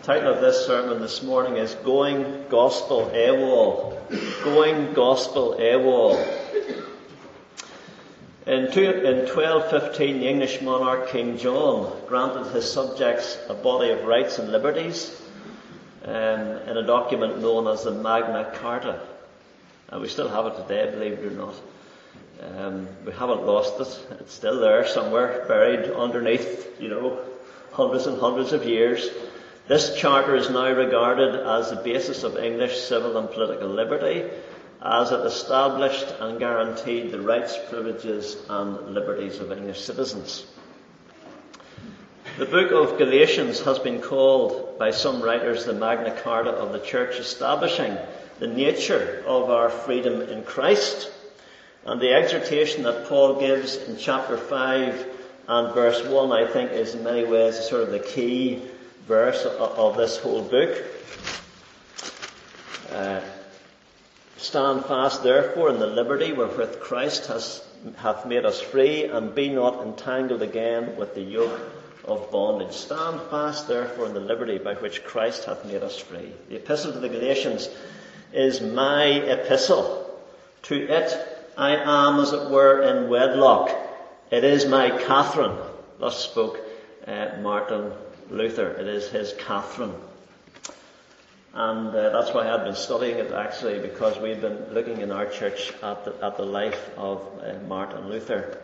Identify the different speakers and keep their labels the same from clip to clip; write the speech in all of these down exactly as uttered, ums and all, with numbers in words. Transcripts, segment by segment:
Speaker 1: The title of this sermon this morning is Going Gospel AWOL. Going Gospel AWOL. In, two, in twelve fifteen, the English monarch King John granted his subjects a body of rights and liberties um, in a document known as the Magna Carta. And we still have it today, believe it or not. Um, we haven't lost it. It's still there somewhere, buried underneath, you know, hundreds and hundreds of years. This charter is now regarded as the basis of English civil and political liberty, as it established and guaranteed the rights, privileges and liberties of English citizens. The book of Galatians has been called by some writers the Magna Carta of the Church, establishing the nature of our freedom in Christ. And the exhortation that Paul gives in chapter five and verse one, I think, is in many ways sort of the key verse of this whole book. Uh, Stand fast, therefore, in the liberty wherewith Christ has, hath made us free, and be not entangled again with the yoke of bondage. Stand fast, therefore, in the liberty by which Christ hath made us free. The epistle to the Galatians is my epistle. To it I am, as it were, in wedlock. It is my Catherine. Thus spoke uh, Martin Luther. It is his Catherine. And uh, that's why I've been studying it, actually, because we've been looking in our church at the, at the life of uh, Martin Luther.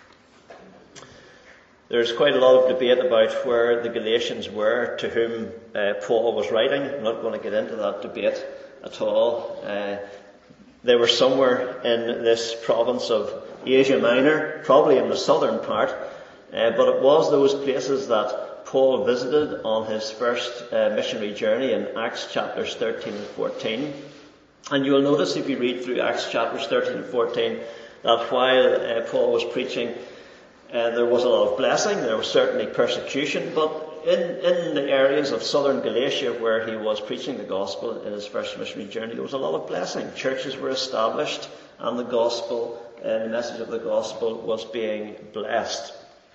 Speaker 1: There's quite a lot of debate about where the Galatians were, to whom uh, Paul was writing. I'm not going to get into that debate at all. Uh, they were somewhere in this province of Asia Minor, probably in the southern part, uh, but it was those places that Paul visited on his first uh, missionary journey in Acts chapters thirteen and fourteen. And you'll notice if you read through Acts chapters thirteen and fourteen that while uh, Paul was preaching, uh, there was a lot of blessing, there was certainly persecution, but in, in the areas of southern Galatia where he was preaching the gospel in his first missionary journey, there was a lot of blessing. Churches were established and the gospel, uh, the message of the gospel was being blessed.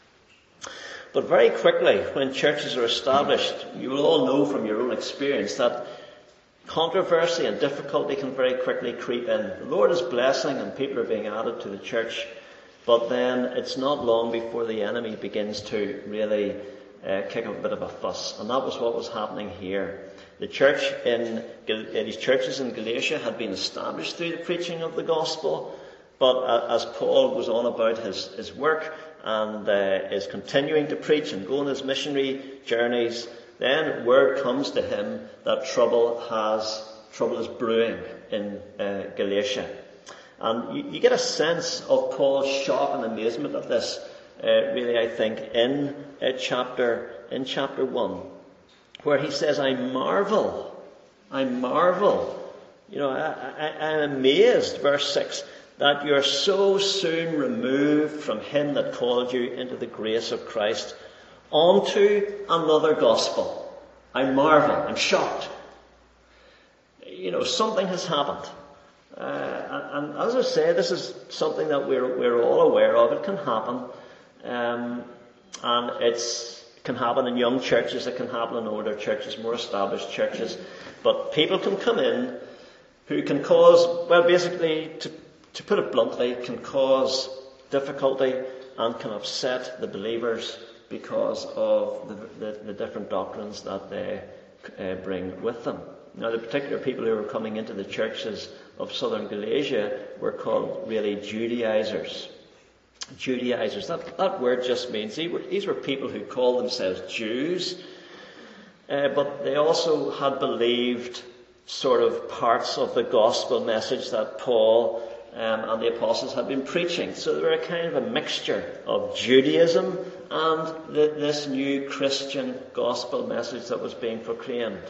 Speaker 1: But very quickly, when churches are established, you will all know from your own experience that controversy and difficulty can very quickly creep in. The Lord is blessing and people are being added to the church, but then it's not long before the enemy begins to really uh, kick up a bit of a fuss. And that was what was happening here. The church in, these churches in Galatia had been established through the preaching of the gospel, but as Paul goes on about his, his work, and uh, is continuing to preach and go on his missionary journeys, then word comes to him that trouble has trouble is brewing in uh, Galatia. And you, you get a sense of Paul's shock and amazement at this, uh, really, I think, in uh, chapter in chapter one, where he says, I marvel, I marvel, you know, I, I, I'm amazed, verse six, that you're so soon removed from him that called you into the grace of Christ onto another gospel. I marvel. I'm shocked. You know, something has happened. Uh, and, and as I say, this is something that we're, we're all aware of. It can happen. Um, and it's, it can happen in young churches. It can happen in older churches, more established churches. But people can come in who can cause, well, basically, to To put it bluntly, can cause difficulty and can upset the believers because of the, the, the different doctrines that they uh, bring with them. Now, the particular people who were coming into the churches of southern Galatia were called really Judaizers. Judaizers. That, that word just means these were, these were people who called themselves Jews, uh, but they also had believed sort of parts of the gospel message that Paul Um, and the apostles had been preaching. So they were a kind of a mixture of Judaism and the, this new Christian gospel message that was being proclaimed.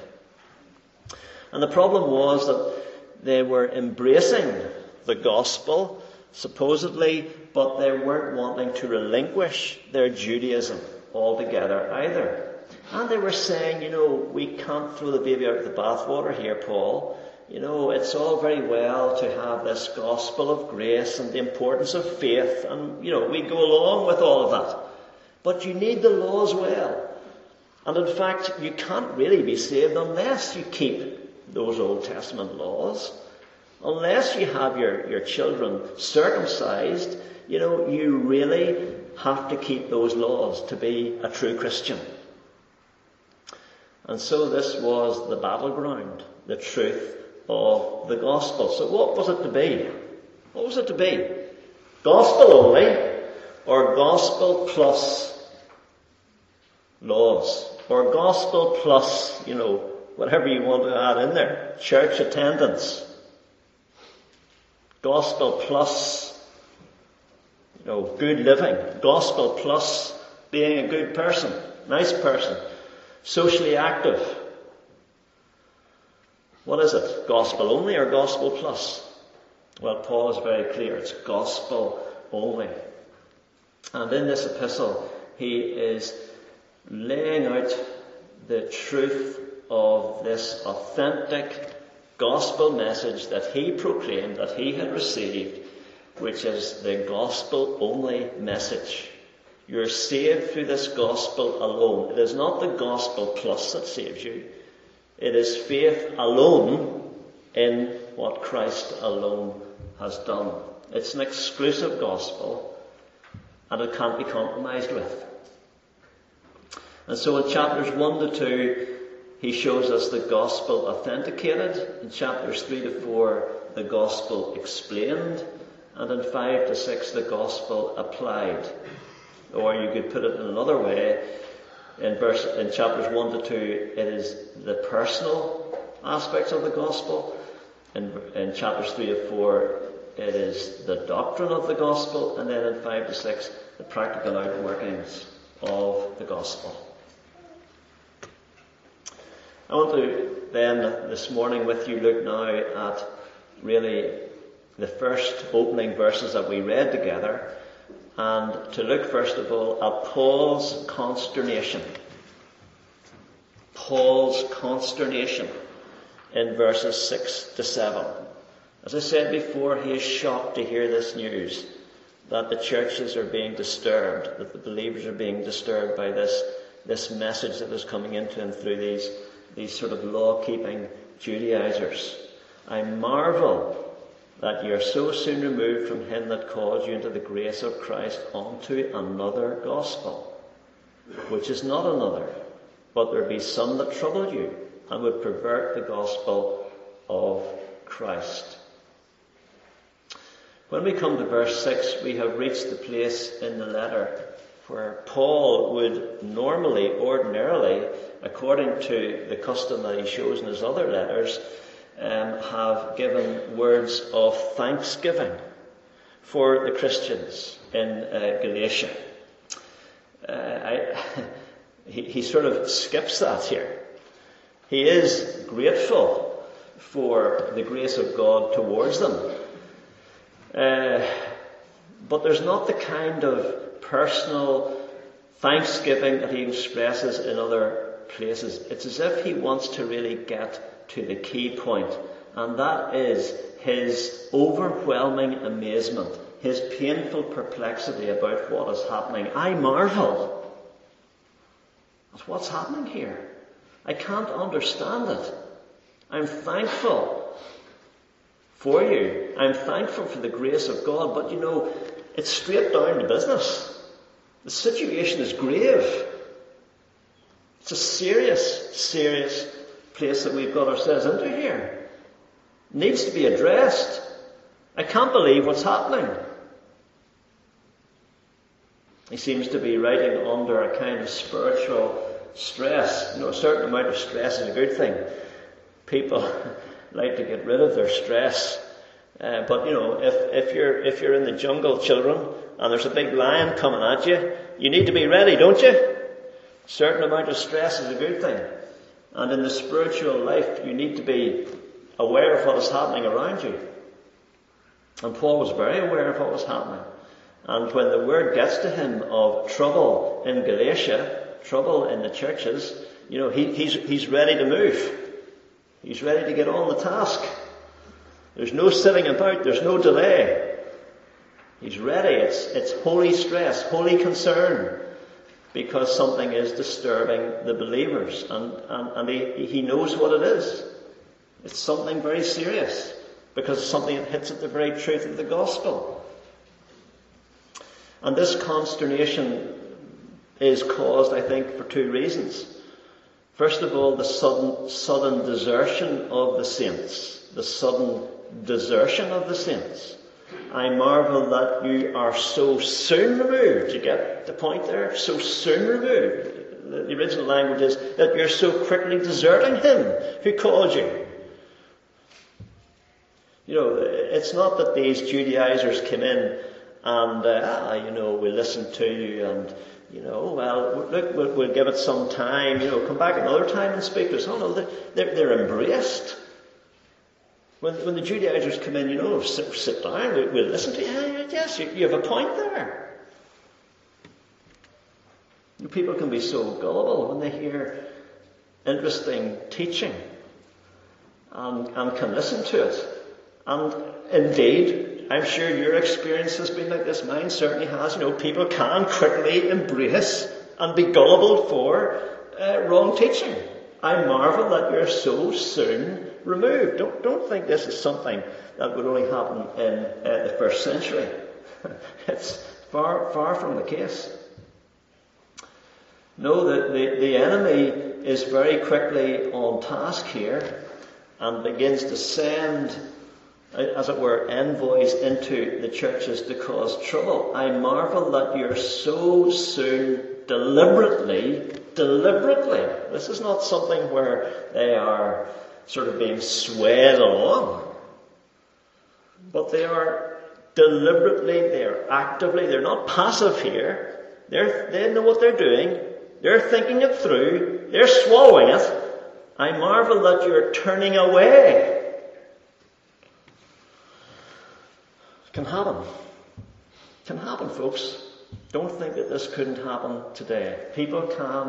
Speaker 1: And the problem was that they were embracing the gospel, supposedly, but they weren't wanting to relinquish their Judaism altogether either. And they were saying, you know, we can't throw the baby out with the bathwater here, Paul. You know, it's all very well to have this gospel of grace and the importance of faith, and, you know, we go along with all of that. But you need the law as well. And in fact, you can't really be saved unless you keep those Old Testament laws. Unless you have your, your children circumcised, you know, you really have to keep those laws to be a true Christian. And so this was the battleground, the truth of the gospel. So what was it to be? What was it to be? Gospel only, or gospel plus laws? Or gospel plus, you know, whatever you want to add in there. Church attendance. Gospel plus, you know, good living. Gospel plus being a good person, nice person, socially active. What is it? Gospel only or gospel plus? Well, Paul is very clear. It's gospel only. And in this epistle, he is laying out the truth of this authentic gospel message that he proclaimed, that he had received, which is the gospel only message. You're saved through this gospel alone. It is not the gospel plus that saves you. It is faith alone in what Christ alone has done. It's an exclusive gospel, and it can't be compromised with. And so in chapters one to two, he shows us the gospel authenticated. In chapters three to four, the gospel explained. And in five to six, the gospel applied. Or you could put it in another way. In verse, in chapters one to two, it is the personal aspects of the gospel. In, in chapters three to four, it is the doctrine of the gospel. And then in five to six, the practical outworkings of the gospel. I want to then, this morning with you, look now at really the first opening verses that we read together, and to look first of all at Paul's consternation. Paul's consternation in verses six to seven. As I said before, he is shocked to hear this news, that the churches are being disturbed, that the believers are being disturbed by this, this message that is coming into him through these These sort of law-keeping Judaizers. I marvel that you are so soon removed from him that called you into the grace of Christ unto another gospel, which is not another, but there be some that trouble you and would pervert the gospel of Christ. When we come to verse six, we have reached the place in the letter where Paul would normally, ordinarily, according to the custom that he shows in his other letters, um, have given words of thanksgiving for the Christians in uh, Galatia. Uh, I, he, he sort of skips that here. He is grateful for the grace of God towards them. Uh, but there's not the kind of personal thanksgiving that he expresses in other places. It's as if he wants to really get to the key point, and that is his overwhelming amazement, his painful perplexity about what is happening. I marvel at what's happening here. I can't understand it. I'm thankful for you. I'm thankful for the grace of God, but you know, it's straight down to business. The situation is grave. It's a serious, serious place that we've got ourselves into here. It needs to be addressed. I can't believe what's happening. He seems to be writing under a kind of spiritual stress. You know, a certain amount of stress is a good thing. People like to get rid of their stress. Uh, but you know, if, if you're if you're in the jungle, children, and there's a big lion coming at you, you need to be ready, don't you? A certain amount of stress is a good thing. And in the spiritual life, you need to be aware of what is happening around you. And Paul was very aware of what was happening. And when the word gets to him of trouble in Galatia, trouble in the churches, you know, he, he's he's ready to move. He's ready to get on the task. There's no sitting about. There's no delay. He's ready. It's, it's holy stress, holy concern. because something is disturbing the believers, and, and, and he, he knows what it is. It's something very serious, because it's something that hits at the very truth of the gospel. And this consternation is caused, I think, for two reasons. First of all, the sudden, sudden desertion of the saints. The sudden desertion of the saints. I marvel that you are so soon removed. You get the point there? So soon removed. The original language is that you're so quickly deserting him who called you. You know, it's not that these Judaizers came in and, uh, ah, you know, we listen to you and, you know, well, look, we'll, we'll give it some time, you know, come back another time and speak to us. Oh no, they're, they're embraced. When, when the Judaizers come in, you know, sit, sit down, we, we'll listen to you. Yes, you, you have a point there. People can be so gullible when they hear interesting teaching and, and can listen to it. And indeed, I'm sure your experience has been like this. Mine certainly has. You know, people can quickly embrace and be gullible for uh, wrong teaching. I marvel that you're so soon removed. Don't, don't think this is something that would only happen in uh, the first century. It's far, far from the case. No, the, the, the enemy is very quickly on task here and begins to send, as it were, envoys into the churches to cause trouble. I marvel that you're so soon deliberately, deliberately. This is not something where they are sort of being swayed along. But they are deliberately, they are actively, they're not passive here. They're, they know what they're doing. They're thinking it through. They're swallowing it. I marvel that you're turning away. It can happen. It can happen, folks. Don't think that this couldn't happen today. People can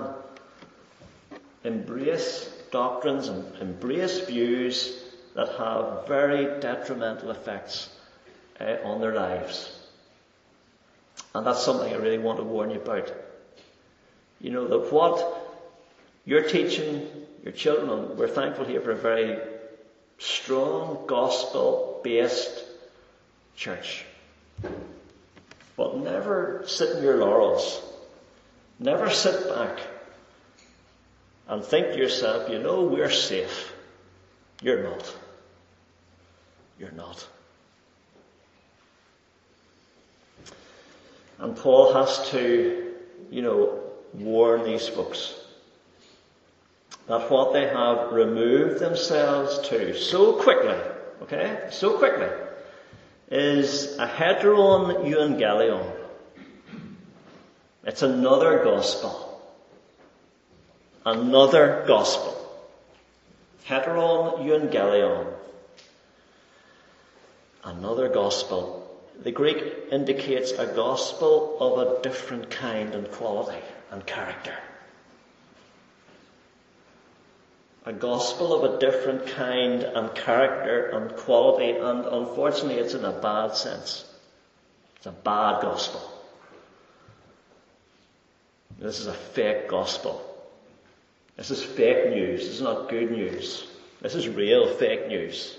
Speaker 1: embrace doctrines and embrace views that have very detrimental effects uh, on their lives. And that's something I really want to warn you about. You know, that what you're teaching your children, and we're thankful here for a very strong gospel-based church. But never sit in your laurels. Never sit back and think to yourself, you know, we're safe. You're not. You're not. And Paul has to, you know, warn these folks that what they have removed themselves to so quickly, okay, so quickly, is a heteron euangelion. It's another gospel. Another gospel. Heteron euangelion. Another gospel. The Greek indicates a gospel of a different kind and quality and character. A gospel of a different kind and character and quality, and unfortunately it's in a bad sense. It's a bad gospel. This is a fake gospel. This is fake news. This is not good news. This is real fake news.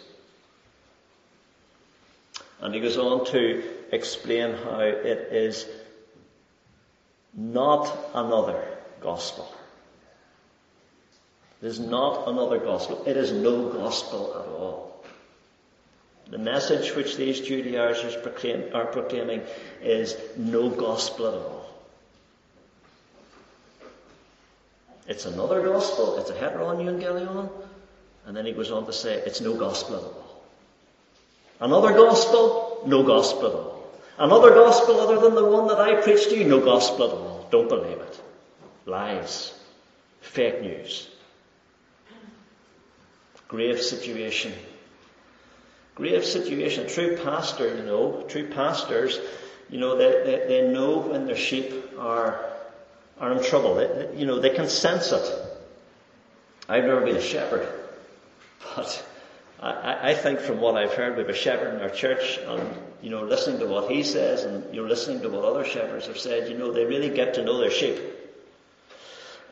Speaker 1: And he goes on to explain how it is not another gospel. It is not another gospel. It is no gospel at all. The message which these Judaizers proclaim, are proclaiming is no gospel at all. It's another gospel. It's a heteron euangelion. And then he goes on to say it's no gospel at all. Another gospel, no gospel at all. Another gospel other than the one that I preached to you, no gospel at all. Don't believe it. Lies. Fake news. Grave situation. Grave situation. True pastor, you know, true pastors, you know, they, they, they know when their sheep are, are in trouble. They, they, you know, they can sense it. I've never been a shepherd, but I, I think from what I've heard, we have a shepherd in our church, and, you know, listening to what he says, and, you know, listening to what other shepherds have said, you know, they really get to know their sheep.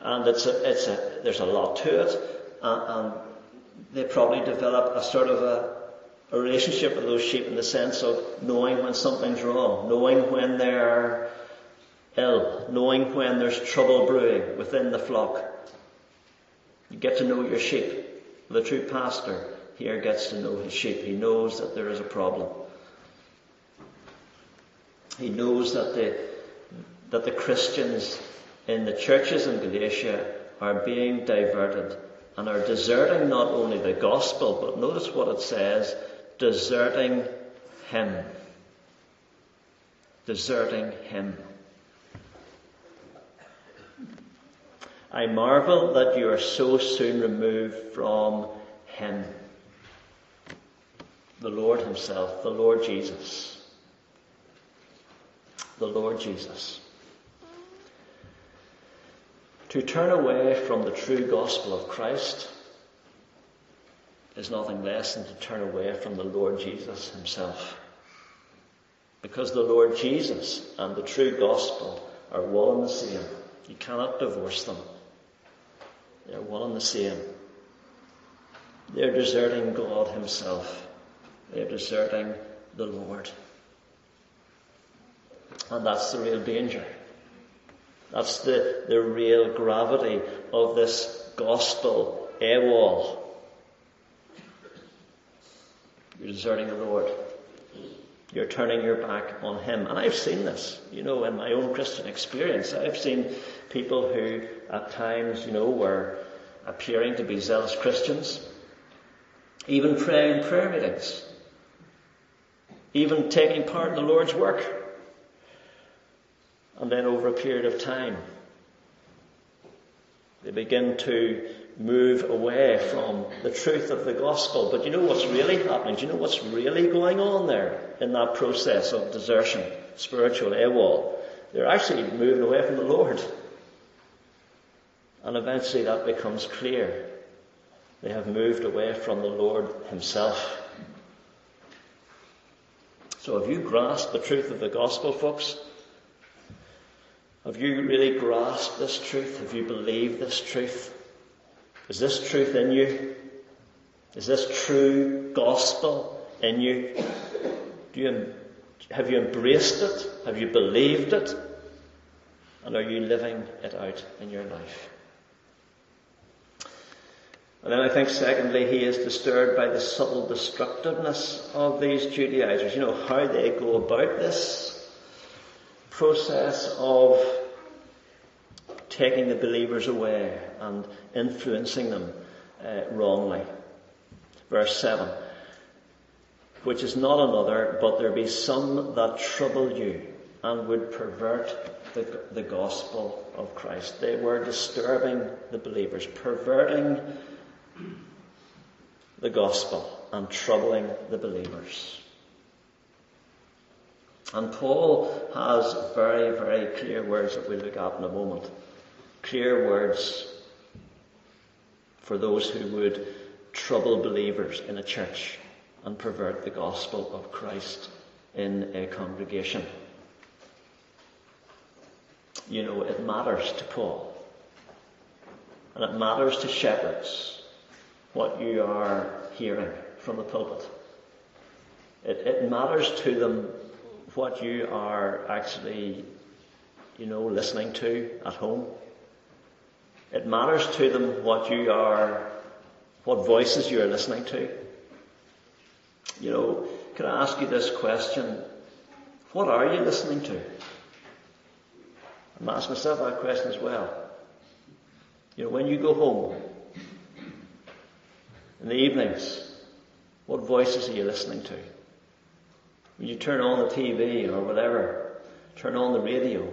Speaker 1: and it's a, it's a, there's a lot to it, and, and they probably develop a sort of a, a relationship with those sheep in the sense of knowing when something's wrong, knowing when they're ill, knowing when there's trouble brewing within the flock. You get to know your sheep. The true pastor here gets to know his sheep. He knows that there is a problem. He knows that the that the Christians in the churches in Galatia are being diverted and are deserting not only the gospel, but notice what it says, deserting him. Deserting him. I marvel that you are so soon removed from him. The Lord himself, the Lord Jesus. The Lord Jesus. To turn away from the true gospel of Christ is nothing less than to turn away from the Lord Jesus himself. Because the Lord Jesus and the true gospel are one and the same. You cannot divorce them. They're one and the same. They're deserting God himself. They're deserting the Lord. And that's the real danger. That's the, the real gravity of this gospel AWOL. You're deserting the Lord. You're turning your back on him. And I've seen this, you know, in my own Christian experience. I've seen people who at times, you know, were appearing to be zealous Christians, even praying in prayer meetings, even taking part in the Lord's work. And then over a period of time, they begin to move away from the truth of the gospel. But you know what's really happening? Do you know what's really going on there in that process of desertion, spiritual AWOL? They're actually moving away from the Lord. And eventually that becomes clear. They have moved away from the Lord himself. So have you grasped the truth of the gospel, folks? Have you really grasped this truth? Have you believed this truth? Is this truth in you? Is this true gospel in you? Do you have you embraced it? Have you believed it? And are you living it out in your life? And then I think secondly, he is disturbed by the subtle destructiveness of these Judaizers. You know, how they go about this process of taking the believers away and influencing them uh, wrongly. Verse seven. Which is not another, but there be some that trouble you and would pervert the, the gospel of Christ. They were disturbing the believers, perverting the gospel and troubling the believers. And Paul has very, very clear words that we'll look at in a moment. Clear words for those who would trouble believers in a church and pervert the gospel of Christ in a congregation. You know, it matters to Paul. And it matters to shepherds what you are hearing from the pulpit. It, it matters to them what you are actually, you know, listening to at home. It matters to them what you are, what voices you are listening to. You know, can I ask you this question? What are you listening to? I'm asking myself that question as well. You know, when you go home in the evenings, what voices are you listening to? When you turn on the T V or whatever, turn on the radio,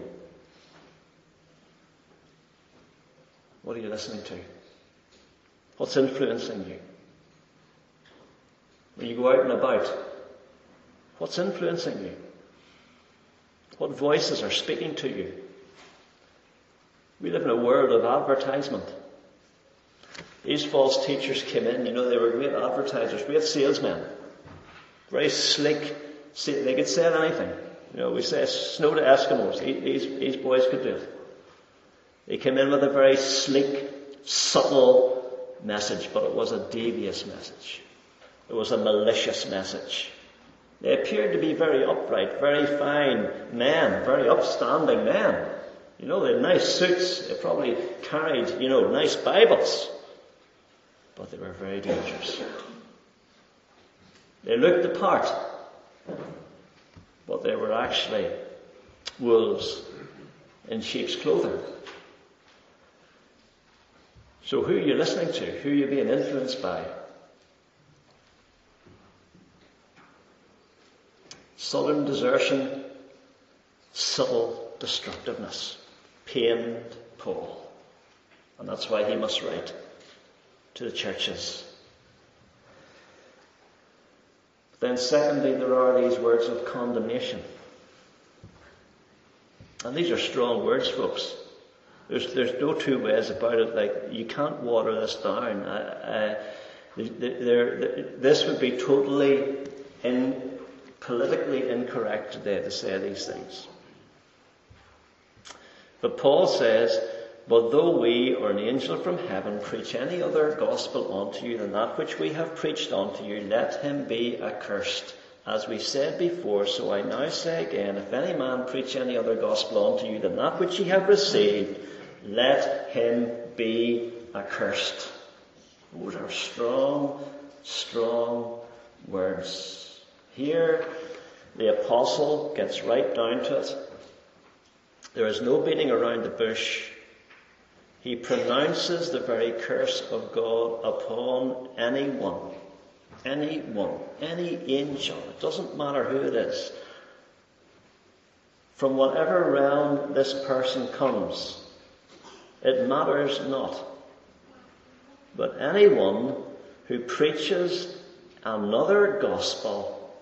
Speaker 1: what are you listening to? What's influencing you? When you go out and about, what's influencing you? What voices are speaking to you? We live in a world of advertisement. These false teachers came in, you know, they were great advertisers, great salesmen. Very slick. They could sell anything. You know, we say snow to Eskimos. These, these boys could do it. He came in with a very sleek, subtle message, but it was a devious message. It was a malicious message. They appeared to be very upright, very fine men, very upstanding men. You know, they had nice suits. They probably carried, you know, nice Bibles. But they were very dangerous. They looked the part, but they were actually wolves in sheep's clothing. So who are you listening to? Who are you being influenced by? Sullen desertion, subtle destructiveness, pained Paul. And that's why he must write to the churches. Then secondly, there are these words of condemnation. And these are strong words, folks. There's, there's no two ways about it. Like, you can't water this down. Uh, uh, there, there, this would be totally in, politically incorrect today to say these things. But Paul says, but though we or an angel from heaven preach any other gospel unto you than that which we have preached unto you, let him be accursed. As we said before, so I now say again, if any man preach any other gospel unto you than that which ye have received, let him be accursed. Those are strong, strong words. Here, the apostle gets right down to it. There is no beating around the bush. He pronounces the very curse of God upon anyone. Anyone. Any angel. It doesn't matter who it is. From whatever realm this person comes, it matters not. But anyone who preaches another gospel,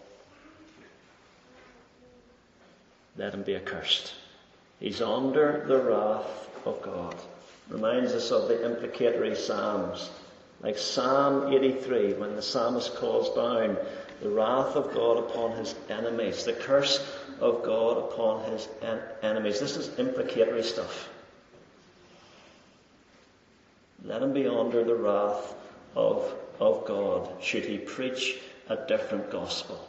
Speaker 1: let him be accursed. He's under the wrath of God. Reminds us of the imprecatory Psalms. Like Psalm eighty-three, when the psalmist calls down the wrath of God upon his enemies, the curse of God upon his en- enemies. This is imprecatory stuff. Let him be under the wrath of, of God should he preach a different gospel.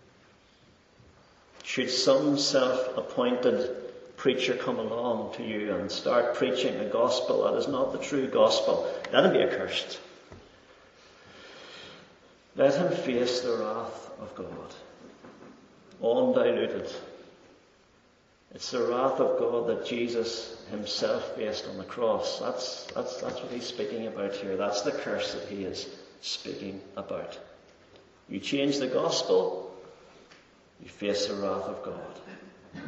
Speaker 1: Should some self-appointed preacher come along to you and start preaching a gospel that is not the true gospel, let him be accursed. Let him face the wrath of God, undiluted. It's the wrath of God that Jesus himself faced on the cross. That's, that's, that's what he's speaking about here. That's the curse that he is speaking about. You change the gospel, you face the wrath of God.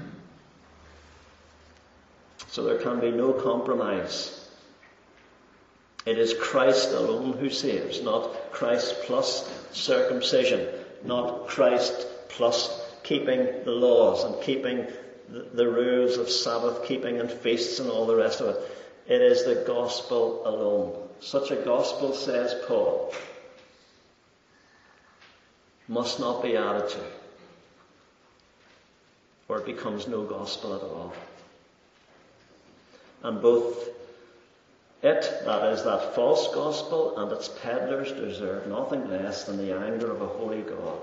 Speaker 1: So there can be no compromise. It is Christ alone who saves, not Christ plus circumcision, not Christ plus keeping the laws and keeping the, the rules of Sabbath keeping and feasts and all the rest of it. It is the gospel alone. Such a gospel, says Paul, must not be added to, or it becomes no gospel at all. And both it, that is, that false gospel, and its peddlers deserve nothing less than the anger of a holy God.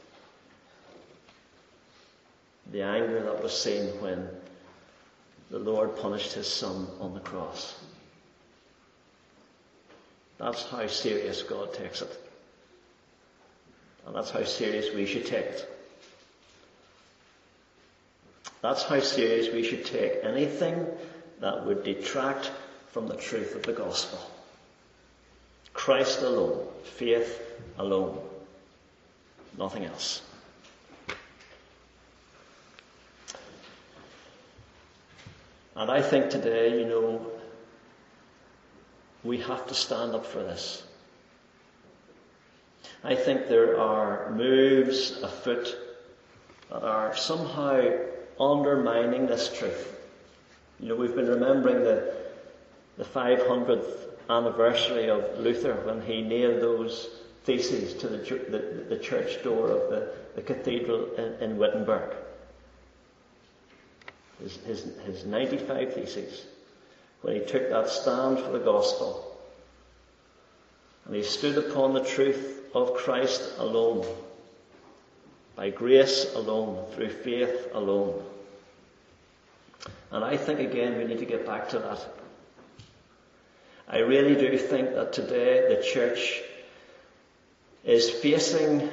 Speaker 1: The anger that was seen when the Lord punished his Son on the cross. That's how serious God takes it. And that's how serious we should take it. That's how serious we should take anything that would detract from the truth of the gospel. Christ alone, faith alone, nothing else. And I think today, you know, we have to stand up for this. I think there are moves afoot that are somehow undermining this truth. You know, we've been remembering the the five hundredth anniversary of Luther when he nailed those theses to the, the, the church door of the, the cathedral in, in Wittenberg. His, his, his ninety-five theses, when he took that stand for the gospel. And he stood upon the truth of Christ alone, by grace alone, through faith alone. And I think again we need to get back to that. I really do think that today the church is facing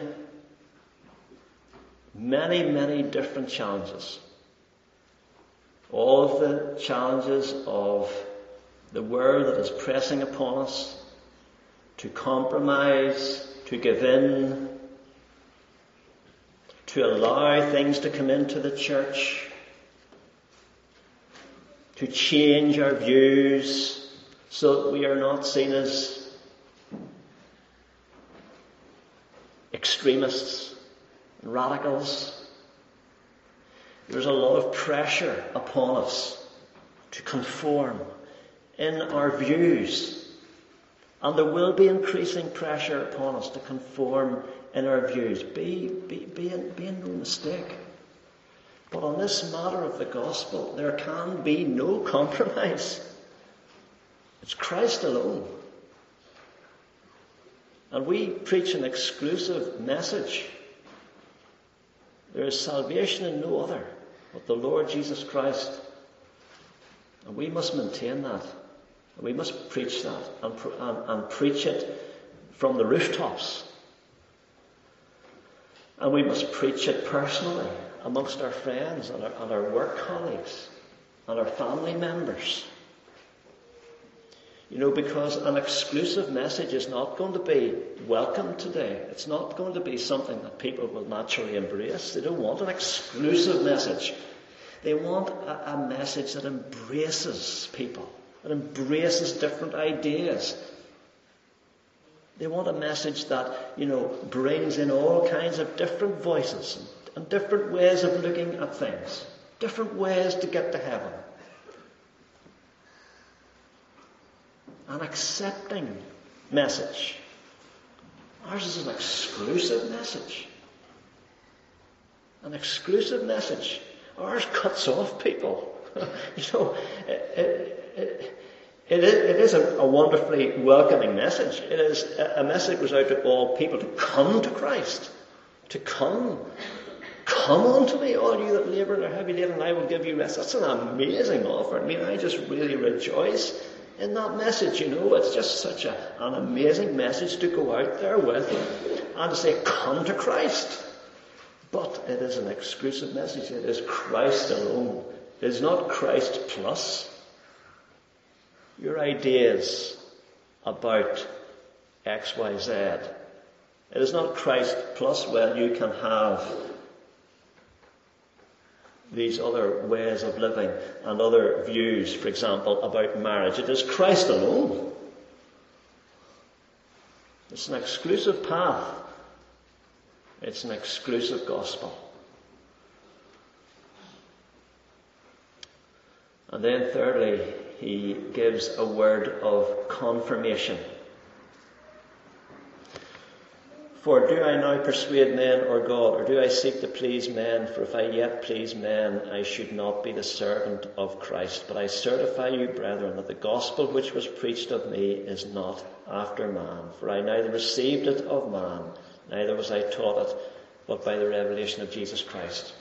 Speaker 1: many, many different challenges. All of the challenges of the world that is pressing upon us to compromise, to give in, to allow things to come into the church, to change our views so that we are not seen as extremists, radicals. There's a lot of pressure upon us to conform in our views. And there will be increasing pressure upon us to conform in our views. Be, be, be, in, be in no mistake. But on this matter of the gospel, there can be no compromise. It's Christ alone. And we preach an exclusive message. There is salvation in no other but the Lord Jesus Christ. And we must maintain that. And we must preach that and, and, and preach it from the rooftops. And we must preach it personally amongst our friends and our, and our work colleagues and our family members. You know, because an exclusive message is not going to be welcome today. It's not going to be something that people will naturally embrace. They don't want an exclusive message. They want a, a message that embraces people, that embraces different ideas. They want a message that, you know, brings in all kinds of different voices and, and different ways of looking at things, different ways to get to heaven. An accepting message. Ours is an exclusive message. An exclusive message. Ours cuts off people. You know, it, it, it, it is, it is a, a wonderfully welcoming message. It is a, a message that goes out to all people to come to Christ. To come. Come unto me, all you that labour and are heavy laden, and I will give you rest. That's an amazing offer. I mean, I just really rejoice in that message, you know. It's just such a, an amazing message to go out there with and to say, come to Christ. But it is an exclusive message. It is Christ alone. It is not Christ plus. Your ideas about X, Y, Z. It is not Christ plus, well, you can have these other ways of living and other views, for example, about marriage. It is Christ alone. It's an exclusive path. It's an exclusive gospel. And then thirdly, he gives a word of confirmation. For do I now persuade men or God, or do I seek to please men? For if I yet please men, I should not be the servant of Christ. But I certify you, brethren, that the gospel which was preached of me is not after man. For I neither received it of man, neither was I taught it, but by the revelation of Jesus Christ.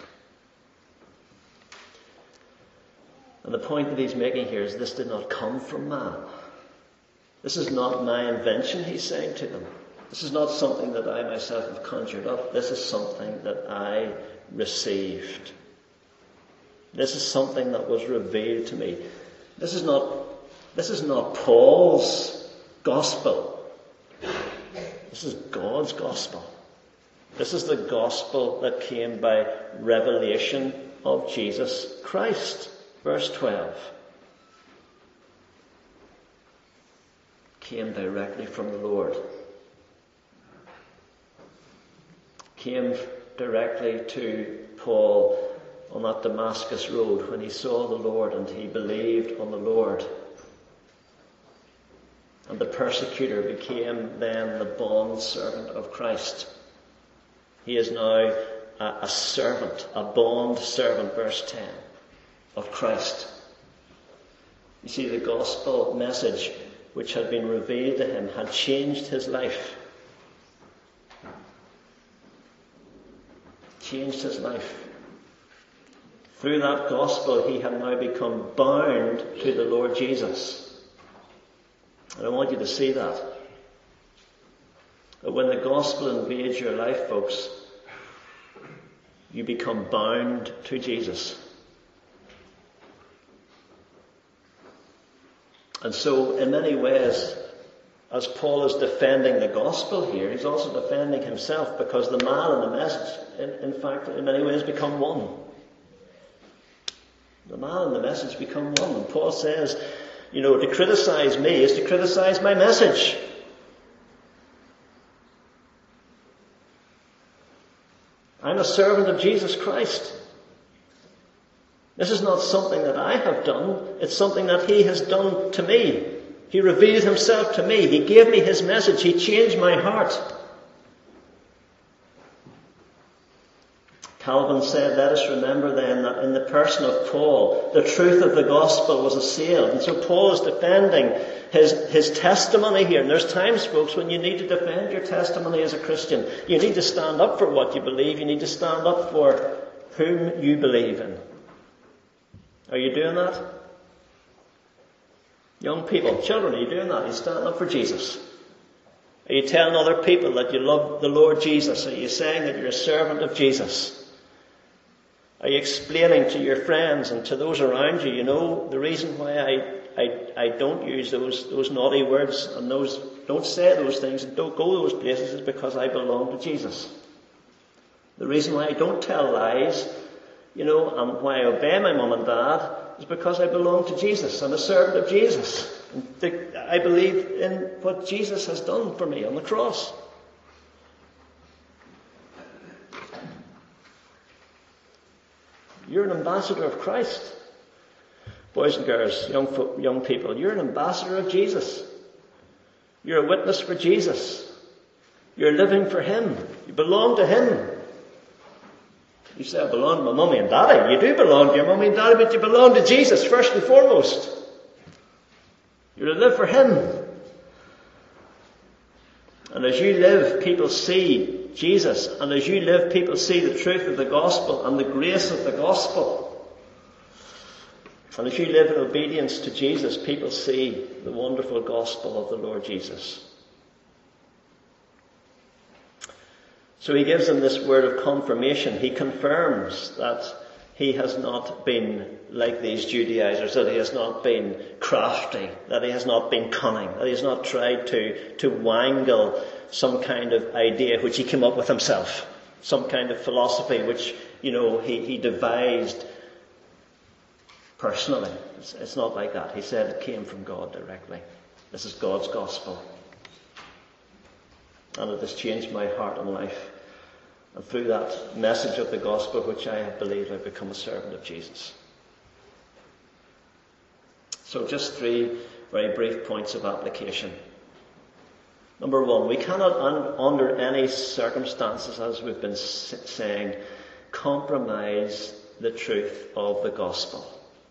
Speaker 1: And the point that he's making here is this did not come from man. This is not my invention, he's saying to them. This is not something that I myself have conjured up. This is something that I received. This is something that was revealed to me. This is not, this is not Paul's gospel. This is God's gospel. This is the gospel that came by revelation of Jesus Christ. Verse twelve. Came directly from the Lord. Came directly to Paul on that Damascus road when he saw the Lord and he believed on the Lord. And the persecutor became then the bond servant of Christ. He is now a, a servant, a bond servant, verse ten, of Christ. You see, the gospel message which had been revealed to him had changed his life. Changed his life. Through that gospel, he had now become bound to the Lord Jesus. And I want you to see that. That when the gospel invades your life, folks, you become bound to Jesus. And so, in many ways, as Paul is defending the gospel here, he's also defending himself, because the man and the message, in, in fact, in many ways become one. The man and the message become one. And Paul says, you know, to criticize me is to criticize my message. I'm a servant of Jesus Christ. This is not something that I have done. It's something that he has done to me. He revealed himself to me. He gave me his message. He changed my heart. Calvin said, let us remember then that in the person of Paul, the truth of the gospel was assailed. And so Paul is defending his, his testimony here. And there's times, folks, when you need to defend your testimony as a Christian. You need to stand up for what you believe. You need to stand up for whom you believe in. Are you doing that? Young people, children, are you doing that? Are you standing up for Jesus? Are you telling other people that you love the Lord Jesus? Are you saying that you're a servant of Jesus? Are you explaining to your friends and to those around you, you know, the reason why I, I, I don't use those, those naughty words and those, don't say those things and don't go those places is because I belong to Jesus. The reason why I don't tell lies, you know, and why I obey my mum and dad is because I belong to Jesus. I'm a servant of Jesus. And the, I believe in what Jesus has done for me on the cross. You're an ambassador of Christ. Boys and girls, young fo- young people, you're an ambassador of Jesus. You're a witness for Jesus. You're living for him. You belong to him. You say, I belong to my mummy and daddy. You do belong to your mummy and daddy, but you belong to Jesus first and foremost. You're to live for him. And as you live, people see Jesus. And as you live, people see the truth of the gospel and the grace of the gospel. And as you live in obedience to Jesus, people see the wonderful gospel of the Lord Jesus. So he gives them this word of confirmation. He confirms that he has not been like these Judaizers, that he has not been crafty, that he has not been cunning, that he has not tried to, to wangle some kind of idea which he came up with himself, some kind of philosophy which, you know, he, he devised personally. It's, it's not like that. He said it came from God directly. This is God's gospel. And it has changed my heart and life. And through that message of the gospel which I have believed, I've become a servant of Jesus. So just three very brief points of application. Number one, we cannot un- under any circumstances, as we've been s- saying, compromise the truth of the gospel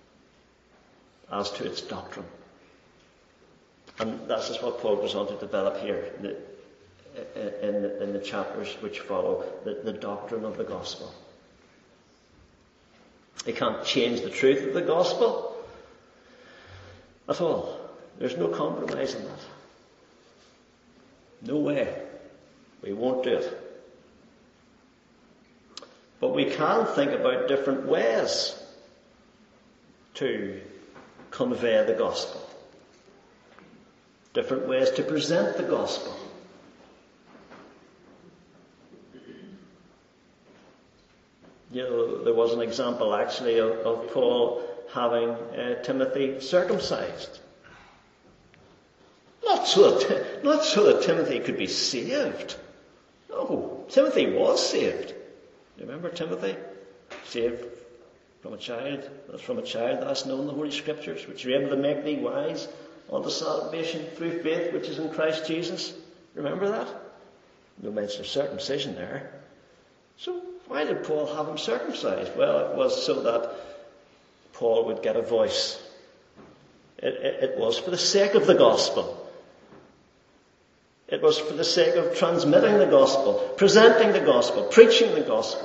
Speaker 1: as to its doctrine. And that's just what Paul goes on to develop here in the, in the, in the chapters which follow, the, the doctrine of the gospel. He can't change the truth of the gospel at all. There's no compromise in that. No way. We won't do it. But we can think about different ways to convey the gospel. Different ways to present the gospel. You know, there was an example actually of, of Paul having uh, Timothy circumcised. Not so, that, not so that Timothy could be saved. No, Timothy was saved. Remember Timothy? Saved from a child. That's from a child that hast known the Holy Scriptures, which are able to make thee wise unto salvation through faith which is in Christ Jesus. Remember that? No mention of circumcision there. So why did Paul have him circumcised? Well, it was so that Paul would get a voice. It, it, it was for the sake of the gospel. It was for the sake of transmitting the gospel, presenting the gospel, preaching the gospel.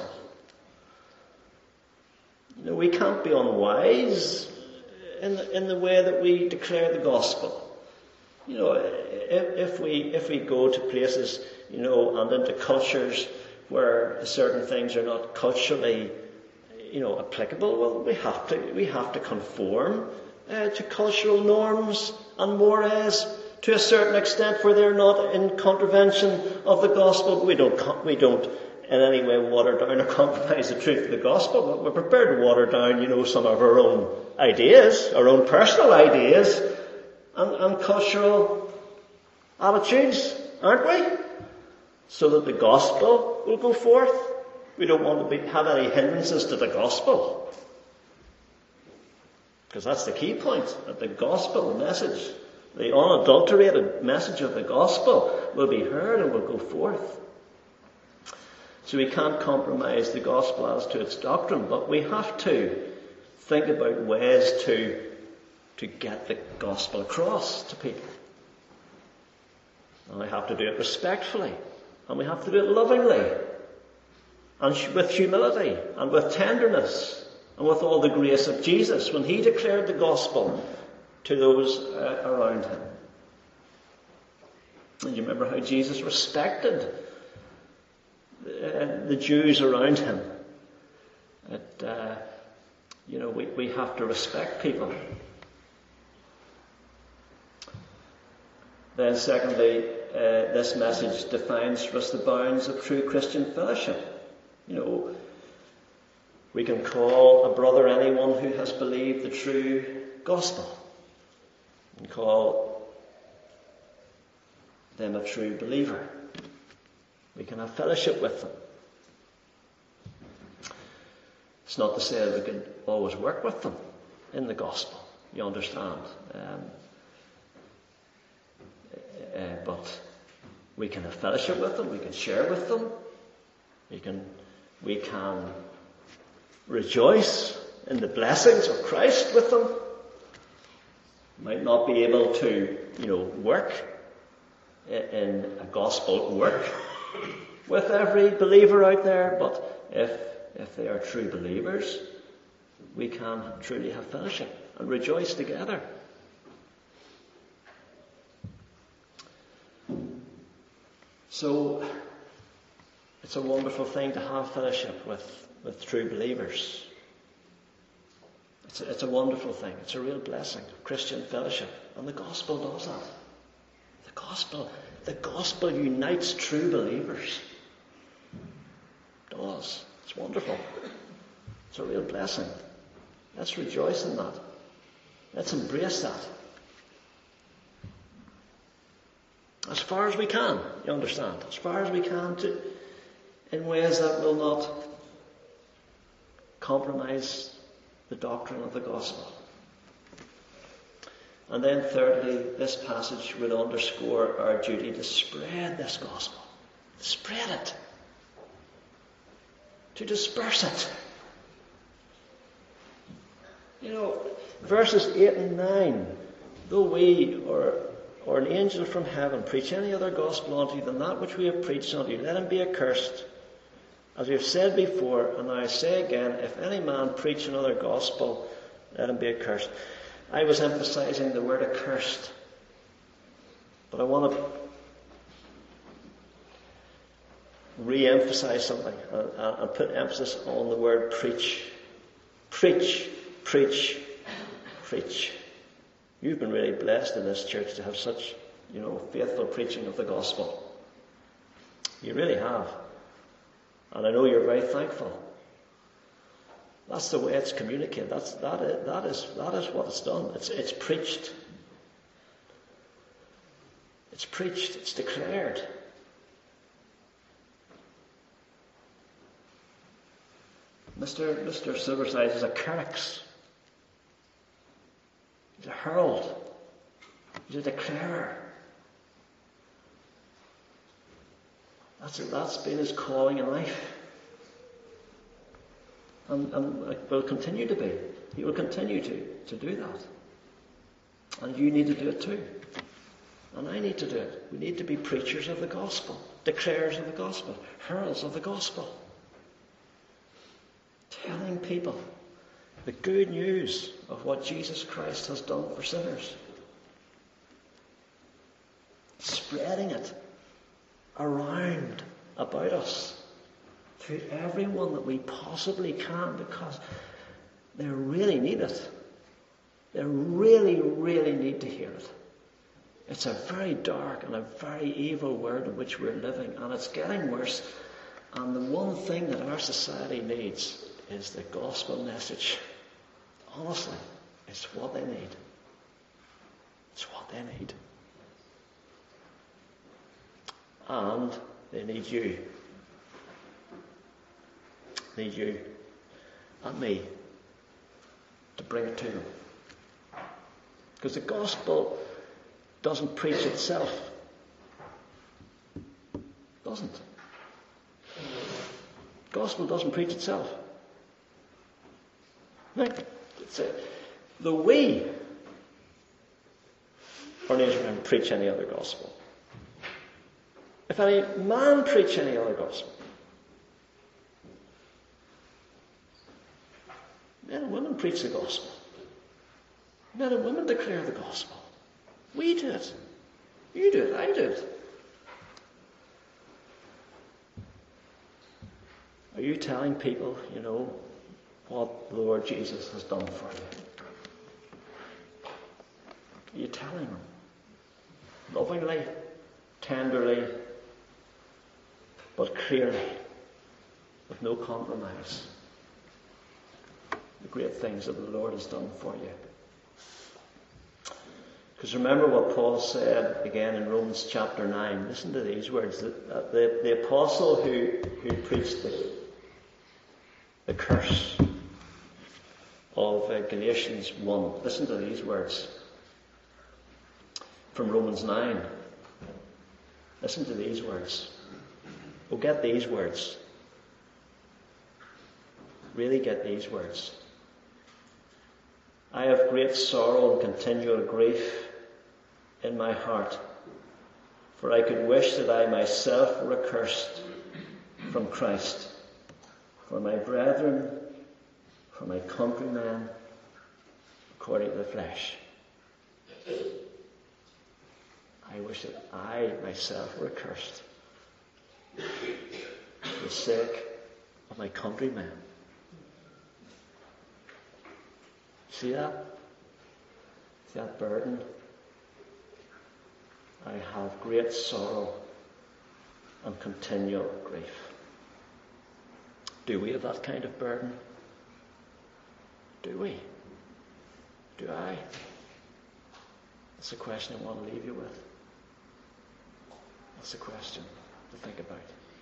Speaker 1: You know, we can't be unwise in the, in the way that we declare the gospel. You know, if, if we if we go to places, you know, and into cultures where certain things are not culturally, you know, applicable, well, we have to we have to conform uh, to cultural norms and mores to a certain extent where they're not in contravention of the gospel. We don't we don't in any way water down or compromise the truth of the gospel, but we're prepared to water down, you know, some of our own ideas, our own personal ideas, and, and cultural attitudes, aren't we? So that the gospel will go forth. We don't want to be, have any hindrances to the gospel. Because that's the key point, that the gospel message, the unadulterated message of the gospel, will be heard and will go forth. So we can't compromise the gospel as to its doctrine, but we have to think about ways to, to get the gospel across to people. And we have to do it respectfully, and we have to do it lovingly, and with humility, and with tenderness, and with all the grace of Jesus when he declared the gospel to those uh, around him. And you remember how Jesus respected uh, the Jews around him. That, uh, you know, we, we have to respect people. Then secondly, uh, this message defines for us the bounds of true Christian fellowship. You know, we can call a brother anyone who has believed the true gospel. And call them a true believer. We can have fellowship with them. It's not to say that we can always work with them in the gospel. You understand? Um, uh, but we can have fellowship with them. We can share with them. We can, we can rejoice in the blessings of Christ with them. Might not be able to, you know, work in a gospel work with every believer out there, but if if they are true believers, we can truly have fellowship and rejoice together. So it's a wonderful thing to have fellowship with, with true believers. It's a, it's a wonderful thing. It's a real blessing. Christian fellowship. And the gospel does that. The gospel, the gospel unites true believers. It does. It's wonderful. It's a real blessing. Let's rejoice in that. Let's embrace that. As far as we can, you understand? As far as we can, to, in ways that will not compromise the doctrine of the gospel. And then thirdly, this passage would underscore our duty to spread this gospel. Spread it. To disperse it. You know, verses eight and nine, though we or or an angel from heaven preach any other gospel unto you than that which we have preached unto you, let him be accursed. As we have said before, and I say again, if any man preach another gospel, let him be accursed. I was emphasizing the word accursed, but I want to re-emphasize something and, and put emphasis on the word preach. Preach, preach, preach. You've been really blessed in this church to have such, you know, faithful preaching of the gospel. You really have. And I know you're very thankful. That's the way it's communicated. That's, that, is, that, is, that is what it's done. It's, it's preached. It's preached. It's declared. Mister Mister Silverside is a kerix. He's a herald. He's a declarer. That's, that's been his calling in life. And, and it will continue to be. He will continue to, to do that. And you need to do it too. And I need to do it. We need to be preachers of the gospel, declarers of the gospel, heralds of the gospel. Telling people the good news of what Jesus Christ has done for sinners. Spreading it around about us through everyone that we possibly can, because they really need it. They really, really need to hear it. It's a very dark and a very evil world in which we're living, and it's getting worse. And the one thing that our society needs is the gospel message. Honestly, it's what they need. It's what they need. And they need you. Need you and me to bring it to them. Because the gospel doesn't preach itself. Doesn't. The gospel doesn't preach itself. No, it's a, the we are not going to preach any other gospel. If any man preach any other gospel, men and women preach the gospel. Men and women declare the gospel. We do it. You do it. I do it. Are you telling people, you know, what the Lord Jesus has done for you? Are you telling them? Lovingly, tenderly, but clearly, with no compromise, the great things that the Lord has done for you. Because remember what Paul said again in Romans chapter nine. Listen to these words. The, the, the apostle who, who preached the, the curse of uh, Galatians one. Listen to these words from Romans nine. Listen to these words. Oh, get these words. Really get these words. I have great sorrow and continual grief in my heart, for I could wish that I myself were accursed from Christ, for my brethren, for my countrymen, according to the flesh. I wish that I myself were accursed for the sake of my countrymen. See that? See that burden? I have great sorrow and continual grief. Do we have that kind of burden? Do we? Do I? That's a question I want to leave you with. That's a question to think about.